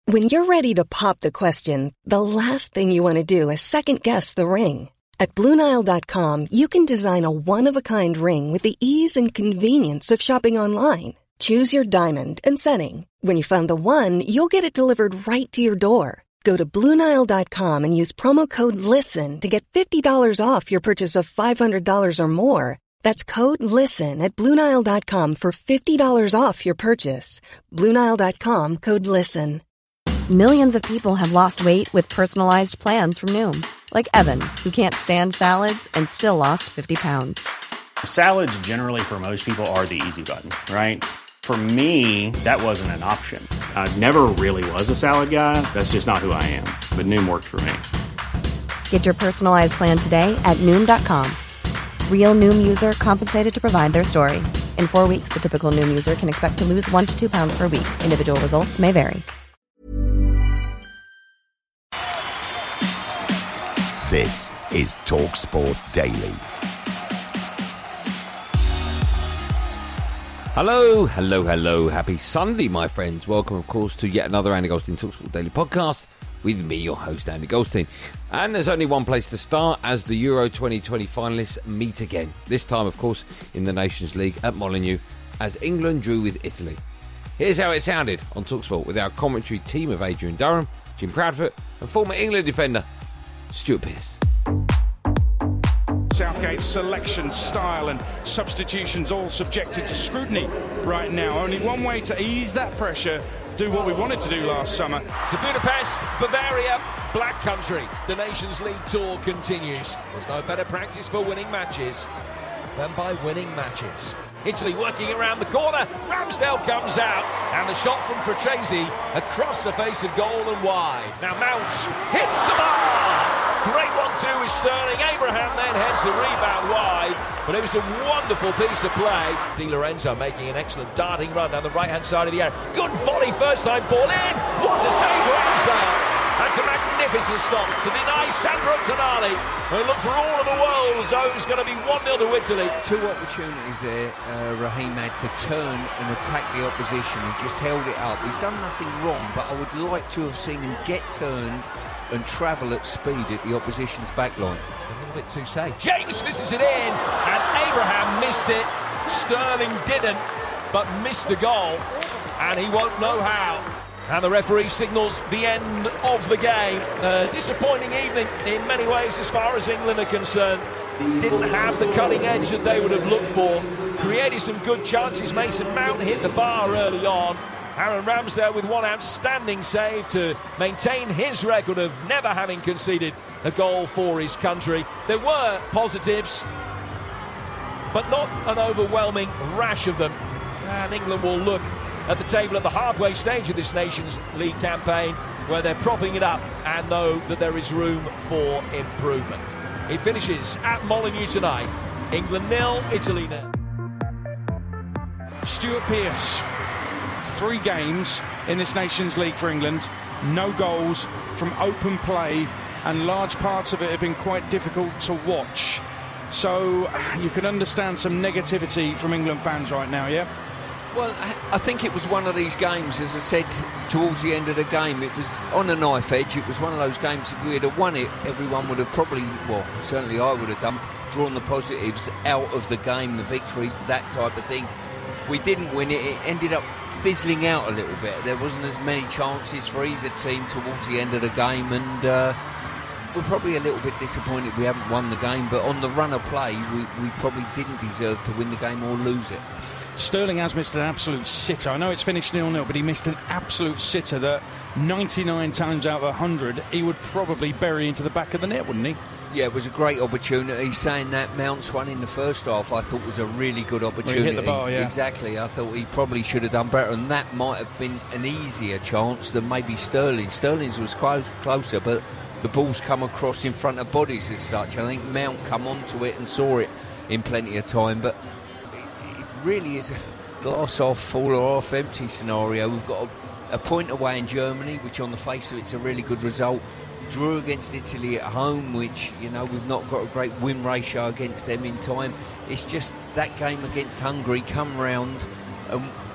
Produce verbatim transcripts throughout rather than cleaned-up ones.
When you're ready to pop the question, the last thing you want to do is second-guess the ring. At Blue Nile dot com, you can design a one-of-a-kind ring with the ease and convenience of shopping online. Choose your diamond and setting. When you find the one, you'll get it delivered right to your door. Go to Blue Nile dot com and use promo code LISTEN to get fifty dollars off your purchase of five hundred dollars or more. That's code LISTEN at Blue Nile dot com for fifty dollars off your purchase. Blue Nile dot com, code LISTEN. Millions of people have lost weight with personalized plans from Noom. Like Evan, who can't stand salads and still lost fifty pounds. Salads generally for most people are the easy button, right? For me, that wasn't an option. I never really was a salad guy. That's just not who I am. But Noom worked for me. Get your personalized plan today at Noom dot com. Real Noom user compensated to provide their story. In four weeks, the typical Noom user can expect to lose one to two pounds per week. Individual results may vary. This is TalkSport Daily. Hello, hello, hello. Happy Sunday, my friends. Welcome, of course, to yet another Andy Goldstein TalkSport Daily podcast with me, your host, Andy Goldstein. And there's only one place to start as the Euro twenty twenty finalists meet again. This time, of course, in the Nations League at Molineux as England drew with Italy. Here's how it sounded on TalkSport with our commentary team of Adrian Durham, Jim Proudfoot and former England defender Stuart Pearce. Southgate's selection, style and substitutions all subjected to scrutiny right now. Only one way to ease that pressure, do what we wanted to do last summer. To Budapest, Bavaria, Black Country. The Nations League tour continues. There's no better practice for winning matches than by winning matches. Italy working around the corner. Ramsdale comes out, and the shot from Frattesi across the face of goal and wide. Now Mounts hits the bar. Great one-two with Sterling. Abraham then heads the rebound wide, but it was a wonderful piece of play. Di Lorenzo making an excellent darting run down the right-hand side of the area. Good volley, first time ball in. What a save, Ramsdale. That's a magnificent stop to deny Sandro Tonali. They look for all of the world as though it was going to be one nil to Italy. Two opportunities there, uh, Raheem had to turn and attack the opposition. He just held it up. He's done nothing wrong, but I would like to have seen him get turned and travel at speed at the opposition's backline. It's a little bit too safe. James misses it in, and Abraham missed it. Sterling didn't, but missed the goal, and he won't know how. And the referee signals the end of the game. A disappointing evening in many ways as far as England are concerned. Didn't have the cutting edge that they would have looked for. Created some good chances. Mason Mount hit the bar early on. Aaron Ramsdale with one outstanding save to maintain his record of never having conceded a goal for his country. There were positives, but not an overwhelming rash of them. And England will look at the table at the halfway stage of this Nations League campaign, where they're propping it up and know that there is room for improvement. It finishes at Molineux tonight. England nil, Italy nil. Stuart Pearce, three games in this Nations League for England, no goals from open play, and large parts of it have been quite difficult to watch. So you can understand some negativity from England fans right now, yeah? Well, I think it was one of these games, as I said, towards the end of the game, it was on a knife edge. It was one of those games, if we had won it, everyone would have probably, well, certainly I would have done, drawn the positives out of the game, the victory, that type of thing. We didn't win it. It ended up fizzling out a little bit. There wasn't as many chances for either team towards the end of the game, and uh, we're probably a little bit disappointed we haven't won the game, but on the run of play, we, we probably didn't deserve to win the game or lose it. Sterling has missed an absolute sitter. I know it's finished nil nil, but he missed an absolute sitter that ninety-nine times out of one hundred he would probably bury into the back of the net, wouldn't he? Yeah, it was a great opportunity. Saying that, Mounts one in the first half I thought was a really good opportunity. Well, he hit the bar, yeah. Exactly. I thought he probably should have done better, and that might have been an easier chance than maybe Sterling. Sterling's was close, closer, but the ball's come across in front of bodies as such. I think Mount come onto it and saw it in plenty of time, but really is a glass half full or half empty scenario. We've got a, a point away in Germany, which on the face of it's a really good result. Drew against Italy at home, which, you know, we've not got a great win ratio against them in time. It's just that game against Hungary come round, and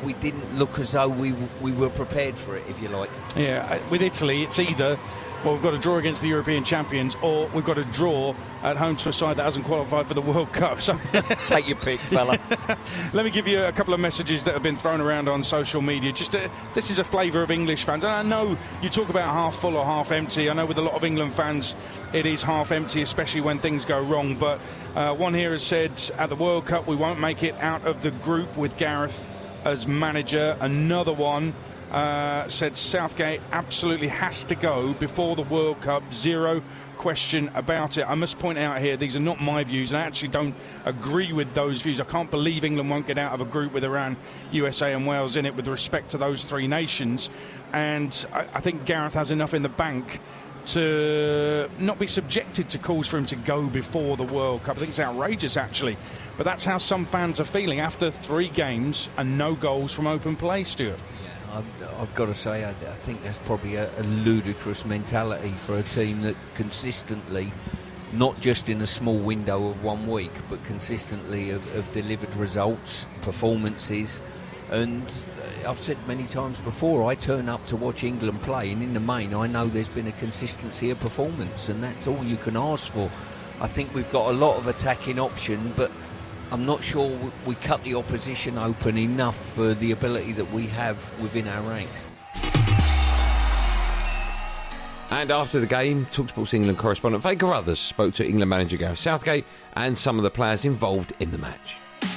we didn't look as though we we were prepared for it, if you like. Yeah, with Italy, it's either, well, we've got to draw against the European champions, or we've got to draw at home to a side that hasn't qualified for the World Cup. So take your pick, fella. Let me give you a couple of messages that have been thrown around on social media. Just a, this is a flavour of English fans. And I know you talk about half full or half empty. I know with a lot of England fans, it is half empty, especially when things go wrong. But uh, one here has said, at the World Cup, we won't make it out of the group with Gareth as manager. Another one Uh, said Southgate absolutely has to go before the World Cup, zero question about it. I must point out here, these are not my views, and I actually don't agree with those views. I can't believe England won't get out of a group with Iran, U S A and Wales in it with respect to those three nations. And I, I think Gareth has enough in the bank to not be subjected to calls for him to go before the World Cup. I think it's outrageous, actually. But that's how some fans are feeling after three games and no goals from open play, Stuart. I've, I've got to say, I, I think that's probably a, a ludicrous mentality for a team that consistently, not just in a small window of one week, but consistently have, have delivered results, performances. And I've said many times before, I turn up to watch England play, and in the main, I know there's been a consistency of performance, and that's all you can ask for. I think we've got a lot of attacking option, but I'm not sure we cut the opposition open enough for the ability that we have within our ranks. And after the game, TalkSport's England correspondent Vega Carruthers spoke to England manager Gareth Southgate and some of the players involved in the match.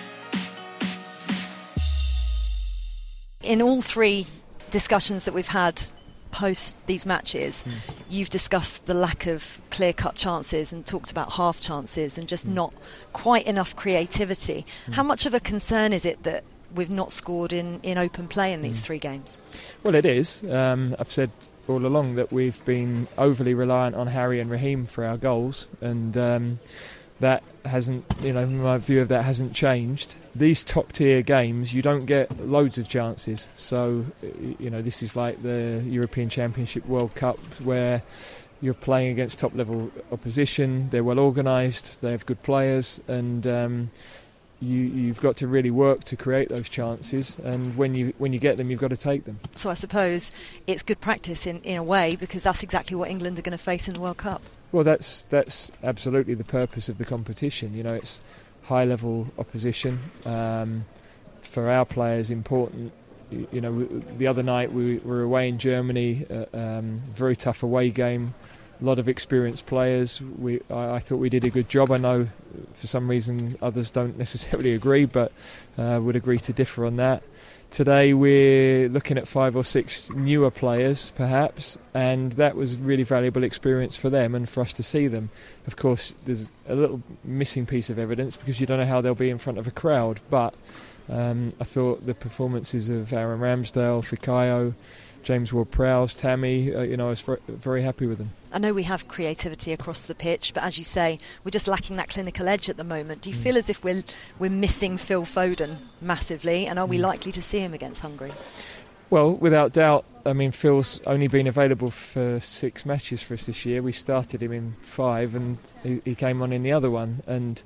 In all three discussions that we've had post these matches, mm. you've discussed the lack of clear-cut chances and talked about half chances and just mm. not quite enough creativity. Mm. How much of a concern is it that we've not scored in, in open play in these mm. three games? Well, it is. Um, I've said all along that we've been overly reliant on Harry and Raheem for our goals, and um, that hasn't, you know, my view of that hasn't changed. These top-tier games, you don't get loads of chances. So, you know, this is like the European Championship World Cup, where you're playing against top-level opposition. They're well organised, they have good players, and um, you, you've got to really work to create those chances. And when you when you get them, you've got to take them. So I suppose it's good practice in, in a way, because that's exactly what England are going to face in the World Cup. Well, that's that's absolutely the purpose of the competition. You know, it's high-level opposition. Um, for our players, important. You, you know, we, the other night we were away in Germany, uh, um, very tough away game. A lot of experienced players. We, I, I thought we did a good job. I know for some reason others don't necessarily agree, but uh, would agree to differ on that. Today we're looking at five or six newer players, perhaps, and that was really valuable experience for them and for us to see them. Of course, there's a little missing piece of evidence because you don't know how they'll be in front of a crowd, but um, I thought the performances of Aaron Ramsdale, Fikayo, James Ward-Prowse, Tammy, uh, you know, I was very, very happy with them. I know we have creativity across the pitch, but as you say, we're just lacking that clinical edge at the moment. Do you mm. feel as if we're we're missing Phil Foden massively, and are we mm. likely to see him against Hungary? Well, without doubt. I mean, Phil's only been available for six matches for us this year. We started him in five, and he, he came on in the other one, and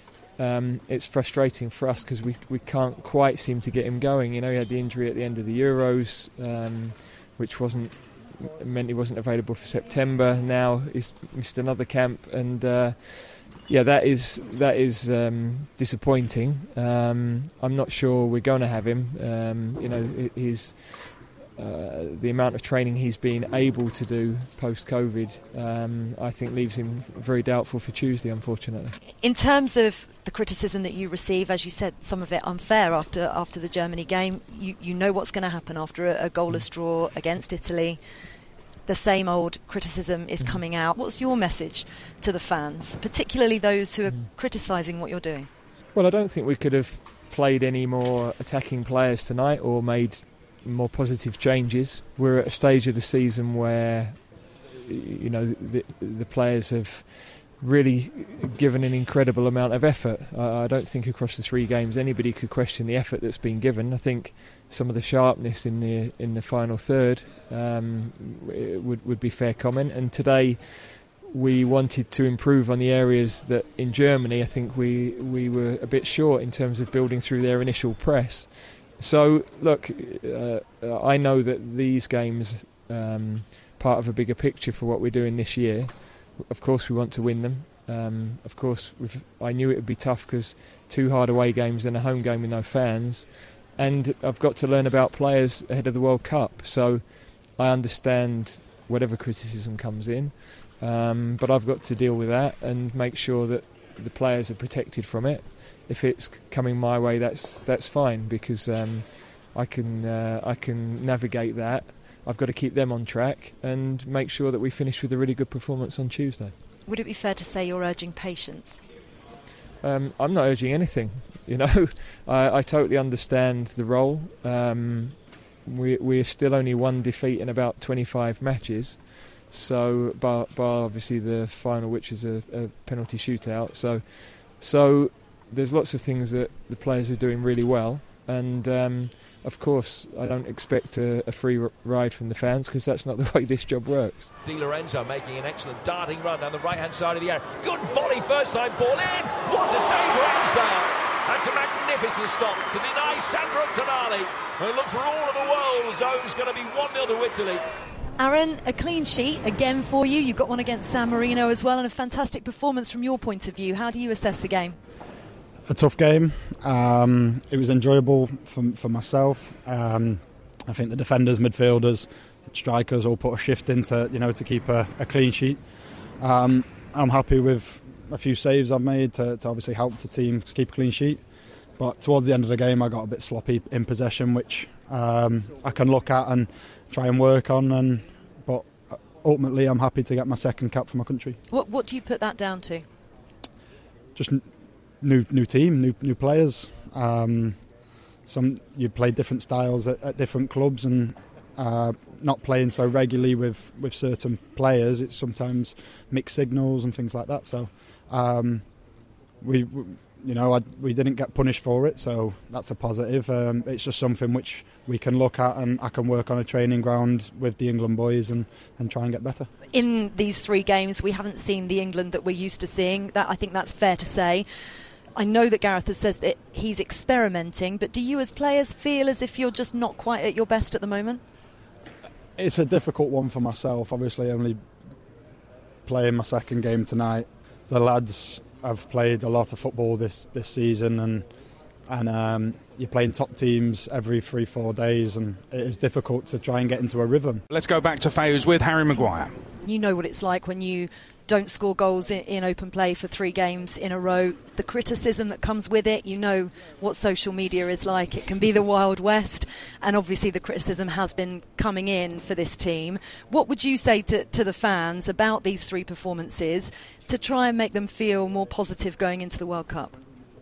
um, it's frustrating for us because we we can't quite seem to get him going. You know, he had the injury at the end of the Euros, um, which wasn't meant he wasn't available for September. Now he's missed another camp, and uh, yeah, that is that is um, disappointing. Um, I'm not sure we're going to have him. Um, you know, he's uh, the amount of training he's been able to do post-COVID, um, I think leaves him very doubtful for Tuesday, unfortunately. In terms of the criticism that you receive, as you said, some of it unfair after after the Germany game, you, you know what's going to happen after a, a goalless draw against Italy. The same old criticism is coming out. What's your message to the fans, particularly those who are mm. criticising what you're doing? Well, I don't think we could have played any more attacking players tonight or made more positive changes. We're at a stage of the season where, you know, the, the players have really given an incredible amount of effort. I, I don't think across the three games anybody could question the effort that's been given. I think some of the sharpness in the in the final third um, would would be fair comment. And today we wanted to improve on the areas that in Germany I think we we were a bit short in terms of building through their initial press. so, look, uh, I know that these games um, part of a bigger picture for what we're doing this year. Of course, we want to win them. Um, of course, we've, I knew it would be tough because two hard away games and a home game with no fans. And I've got to learn about players ahead of the World Cup. So I understand whatever criticism comes in. Um, but I've got to deal with that and make sure that the players are protected from it. If it's coming my way, that's that's fine, because um, I can uh, I can navigate that. I've got to keep them on track and make sure that we finish with a really good performance on Tuesday. Would it be fair to say you're urging patience? Um, I'm not urging anything. You know, I, I totally understand the role. Um, we, we're still only one defeat in about twenty-five matches. So, bar, bar obviously the final, which is a, a penalty shootout. So, so there's lots of things that the players are doing really well, and um, of course I don't expect a, a free r- ride from the fans, because that's not the way this job works. Di Lorenzo making an excellent darting run down the right hand side of the area. Good volley, first time ball in. What a save for Ramsdale. That's a magnificent stop to deny Sandro Tonali, who looked for all of the world as though it was going to be one nil to Italy. Aaron, a clean sheet again for you. You got one against San Marino as well, and a fantastic performance from your point of view. How do you assess the game? A tough game. Um, it was enjoyable for, for myself. Um, I think the defenders, midfielders, strikers all put a shift into, you know, to keep a, a clean sheet. Um, I'm happy with a few saves I've made to, to obviously help the team to keep a clean sheet. But towards the end of the game, I got a bit sloppy in possession, which um, I can look at and try and work on. And but ultimately, I'm happy to get my second cap for my country. What What do you put that down to? Just n- new new team, new new players. Um, some you play different styles at, at different clubs, and uh, not playing so regularly with, with certain players, it's sometimes mixed signals and things like that. So um, we. we You know, I, we didn't get punished for it, so that's a positive. Um, it's just something which we can look at, and I can work on a training ground with the England boys and, and try and get better. In these three games, we haven't seen the England that we're used to seeing. That I think that's fair to say. I know that Gareth has said that he's experimenting, but do you as players feel as if you're just not quite at your best at the moment? It's a difficult one for myself. Obviously, only playing my second game tonight. The lads have played a lot of football this, this season, and and um, you're playing top teams every three, four days, and it is difficult to try and get into a rhythm. Let's go back to Fayous with Harry Maguire. You know what it's like when you don't score goals in, in open play for three games in a row. The criticism that comes with it, you know what social media is like. It can be the Wild West, and obviously the criticism has been coming in for this team. What would you say to, to the fans about these three performances to try and make them feel more positive going into the World Cup?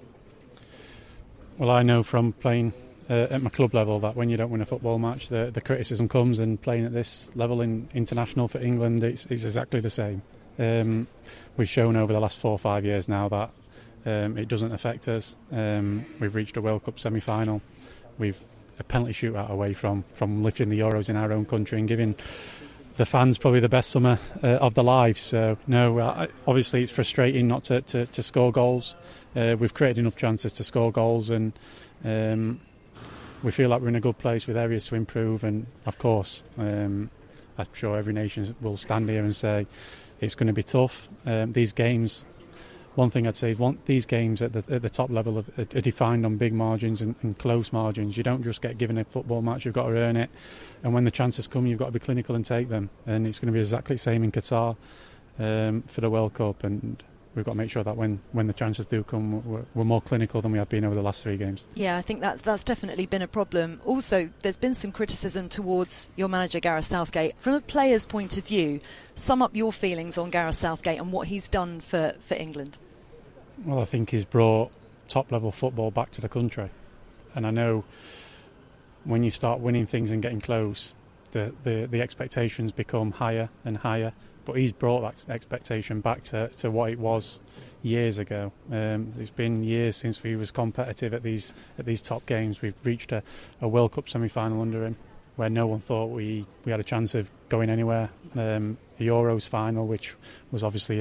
Well, I know from playing uh, at my club level that when you don't win a football match, the, the criticism comes, and playing at this level in international for England, it's, it's exactly the same. Um, we've shown over the last four or five years now that um, it doesn't affect us. Um, we've reached a World Cup semi-final. We've a penalty shootout away from, from lifting the Euros in our own country and giving the fans probably the best summer uh, of their lives. So, no, uh, obviously it's frustrating not to, to, to score goals. Uh, we've created enough chances to score goals, and um, we feel like we're in a good place with areas to improve. And, of course, um, I'm sure every nation will stand here and say it's going to be tough. Um, these games, one thing I'd say is one, these games at the, at the top level are, are defined on big margins and, and close margins. You don't just get given a football match, you've got to earn it. And when the chances come, you've got to be clinical and take them. And it's going to be exactly the same in Qatar um, for the World Cup. And we've got to make sure that when, when the chances do come, we're, we're more clinical than we have been over the last three games. Yeah, I think that's that's definitely been a problem. Also, there's been some criticism towards your manager, Gareth Southgate. From a player's point of view, sum up your feelings on Gareth Southgate and what he's done for, for England. Well, I think he's brought top-level football back to the country. And I know when you start winning things and getting close, the, the, the expectations become higher and higher. But he's brought that expectation back to, to what it was years ago. Um, it's been years since we was competitive at these at these top games. We've reached a, a World Cup semi-final under him, where no one thought we, we had a chance of going anywhere. Um, the Euros final, which was obviously a,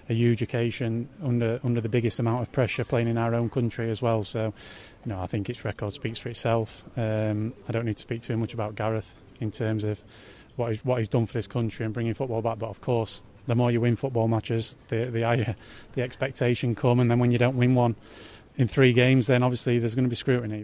a huge occasion under under the biggest amount of pressure, playing in our own country as well. So, you know, I think its record speaks for itself. Um, I don't need to speak too much about Gareth in terms of what he's, what he's done for this country and bringing football back. But of course, the more you win football matches, the the higher the expectation come. And then when you don't win one in three games, then obviously there's going to be scrutiny.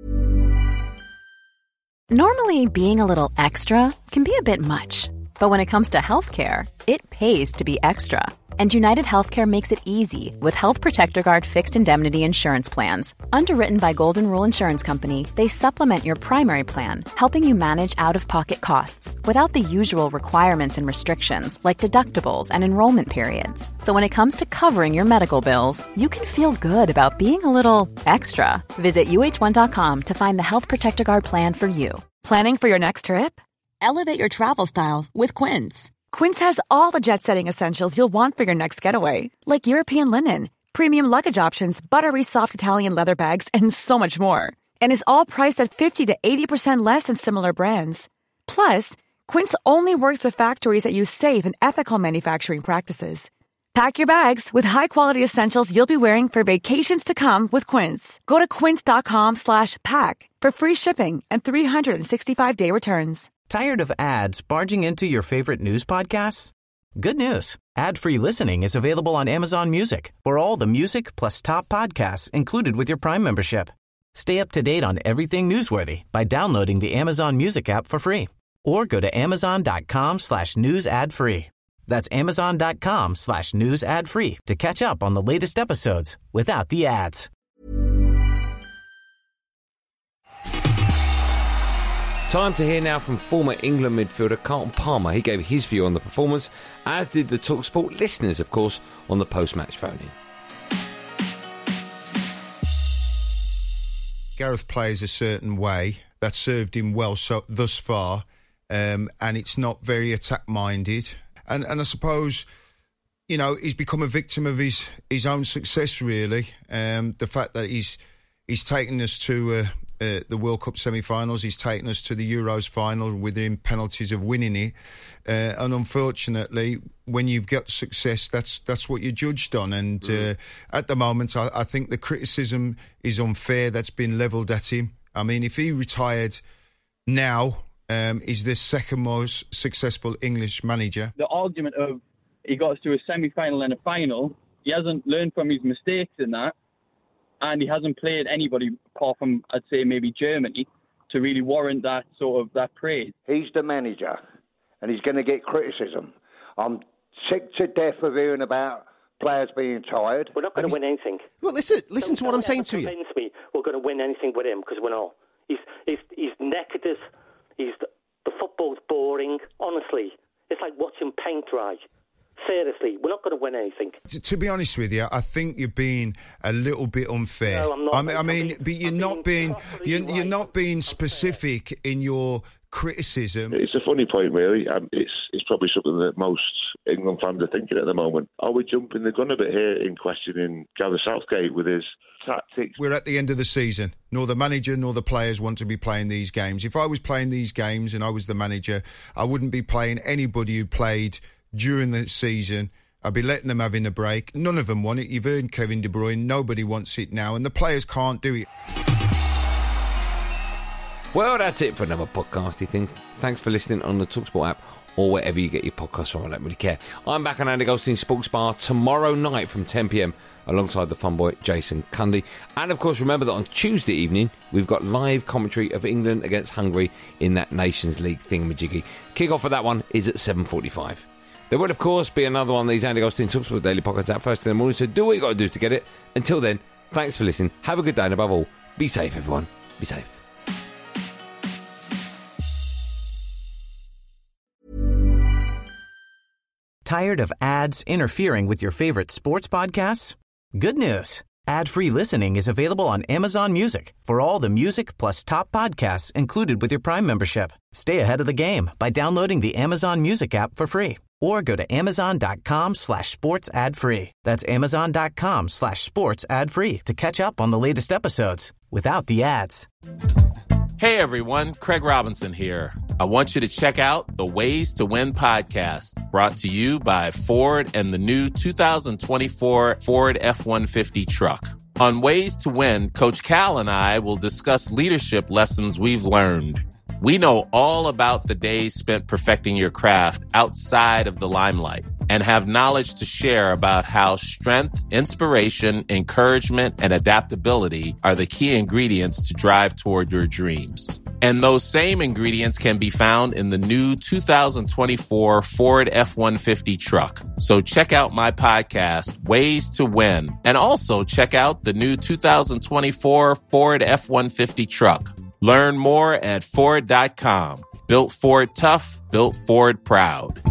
Normally, being a little extra can be a bit much. But when it comes to healthcare, it pays to be extra. And United Healthcare makes it easy with Health Protector Guard fixed indemnity insurance plans. Underwritten by Golden Rule Insurance Company, they supplement your primary plan, helping you manage out-of-pocket costs without the usual requirements and restrictions like deductibles and enrollment periods. So when it comes to covering your medical bills, you can feel good about being a little extra. Visit U H one dot com to find the Health Protector Guard plan for you. Planning for your next trip? Elevate your travel style with Quince. Quince has all the jet-setting essentials you'll want for your next getaway, like European linen, premium luggage options, buttery soft Italian leather bags, and so much more. And is all priced at fifty to eighty percent less than similar brands. Plus, Quince only works with factories that use safe and ethical manufacturing practices. Pack your bags with high-quality essentials you'll be wearing for vacations to come with Quince. Go to quince.com slash pack for free shipping and three sixty-five day returns. Tired of ads barging into your favorite news podcasts? Good news. Ad-free listening is available on Amazon Music for all the music plus top podcasts included with your Prime membership. Stay up to date on everything newsworthy by downloading the Amazon Music app for free or go to amazon.com slash news ad free. That's amazon.com slash news ad free to catch up on the latest episodes without the ads. Time to hear now from former England midfielder Carlton Palmer. He gave his view on the performance, as did the TalkSport listeners, of course, on the post-match phoning. Gareth plays a certain way that served him well so, thus far, um, and it's not very attack-minded. And, and I suppose, you know, he's become a victim of his, his own success, really. Um, the fact that he's he's taken us to uh, uh, the World Cup semi-finals, he's taken us to the Euros final within penalties of winning it. Uh, and unfortunately, when you've got success, that's that's what you're judged on. And mm. uh, at the moment, I, I think the criticism is unfair that's been levelled at him. I mean, if he retired now, Um, is the second most successful English manager. The argument of he got us to a semi-final and a final, he hasn't learned from his mistakes in that, and he hasn't played anybody apart from, I'd say, maybe Germany, to really warrant that sort of that praise. He's the manager, and he's going to get criticism. I'm sick to death of hearing about players being tired. We're not going to win anything. Well, listen, listen to what I'm saying to you. Convince me we're going to win anything with him, because we're not. He's he's he's naked us. He's the, the football's boring. Honestly, it's like watching paint dry. Seriously, we're not going to win anything. To, to be honest with you, I think you're being a little bit unfair. No, I'm not. I mean, I mean I'm but you're I'm not being, being you're, you're not being specific in your criticism. It's a funny point, really. Um, it's it's probably something that most England fans are thinking at the moment. Are we jumping the gun a bit here in questioning Gareth Southgate with his tactics? We're at the end of the season. Nor the manager nor the players want to be playing these games. If I was playing these games and I was the manager, I wouldn't be playing anybody who played during the season. I'd be letting them have in a break. None of them want it. You've heard Kevin De Bruyne. Nobody wants it now, and the players can't do it. Well, that's it for another podcasty thing. Thanks for listening on the TalkSport app or wherever you get your podcasts from. I don't really care. I'm back on Andy Goldstein Sports Bar tomorrow night from ten p.m. alongside the fun boy Jason Cundy. And, of course, remember that on Tuesday evening, we've got live commentary of England against Hungary in that Nations League thingamajiggy. Kick-off for that one is at seven forty-five. There will, of course, be another one of these Andy Goldstein TalkSport Daily Podcasts out first in the morning, so do what you got to do to get it. Until then, thanks for listening. Have a good day, and above all, be safe, everyone. Be safe. Tired of ads interfering with your favorite sports podcasts? Good news. Ad-free listening is available on Amazon Music for all the music plus top podcasts included with your Prime membership. Stay ahead of the game by downloading the Amazon Music app for free or go to amazon.com slash sports ad free. That's amazon.com slash sports ad free to catch up on the latest episodes without the ads. Hey everyone, Craig Robinson here. I want you to check out the Ways to Win podcast, brought to you by Ford and the new two thousand twenty-four Ford F one fifty truck. On Ways to Win, Coach Cal and I will discuss leadership lessons we've learned. We know all about the days spent perfecting your craft outside of the limelight and have knowledge to share about how strength, inspiration, encouragement, and adaptability are the key ingredients to drive toward your dreams. And those same ingredients can be found in the new two thousand twenty-four Ford F one fifty truck. So check out my podcast, Ways to Win, and also check out the new two thousand twenty-four Ford F one fifty truck. Learn more at Ford dot com. Built Ford tough, built Ford proud.